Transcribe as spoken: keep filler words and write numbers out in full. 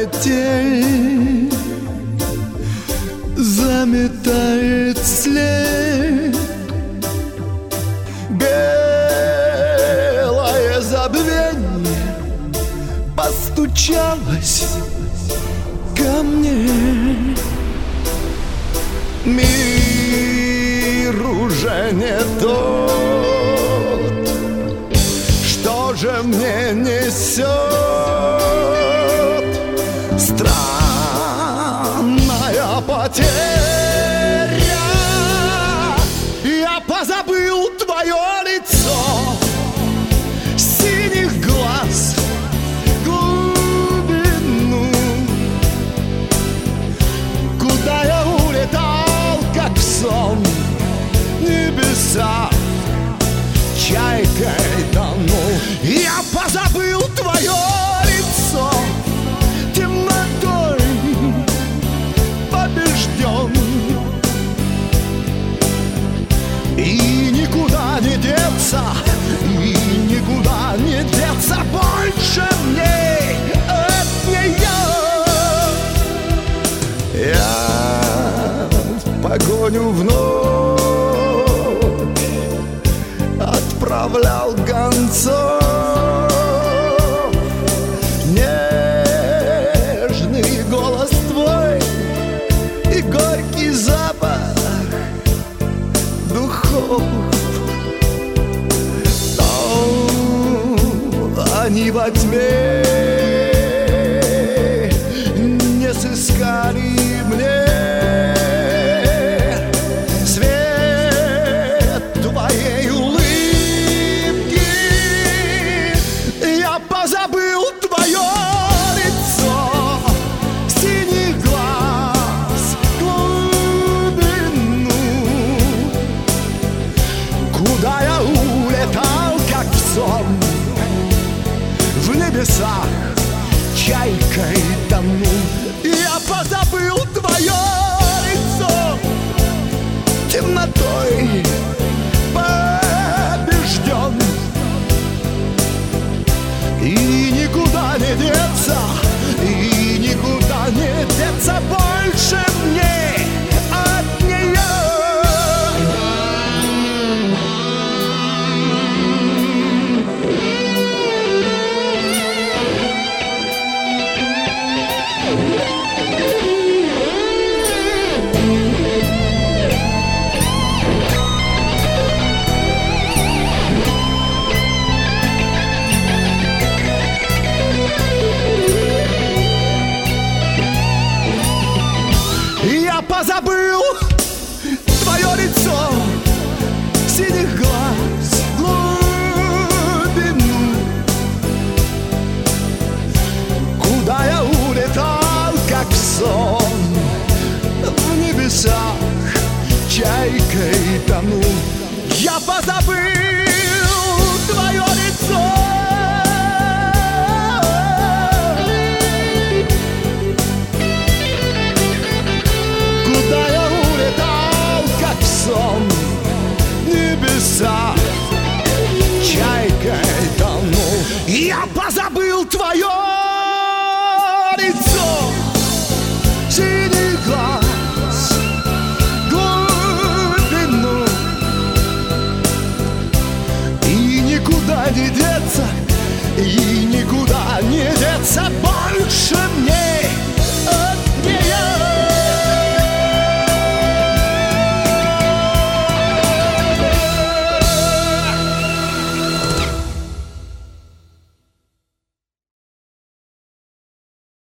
метель заметает след. Белое забвенье постучалось ко мне. Мир уже не тот. Что же мне несет странная потеря? Я позабыл твое лицо, синих глаз, глубину, куда я улетал, как сон, небеса, чайкой тонул. Я позабыл твое лицо, темнотой побежден, и никуда не деться, и никуда не деться больше мне от нее. Я в погоню вновь отправлял гонцов. Нежный голос твой и горький запах духов, но они во тьме не сыскали мне свет твоей улыбки. Я позабыл твое лицо, синий глаз, глубину, куда я улетал, как в сон, в небесах чайкой тону. Я позабыл твое лицо, темнотой побежден, и никуда не деться, и никуда не деться больше мне от нее. Я позабыл твое лицо, синих глаз, глубину, куда я улетал, как в сон, в небесах чайкой тону. Я позабыл твое лицо, небеса, чайкой тону. Я позабыл твое лицо, синий глаз, глубину, и никуда не деться, и никуда не деться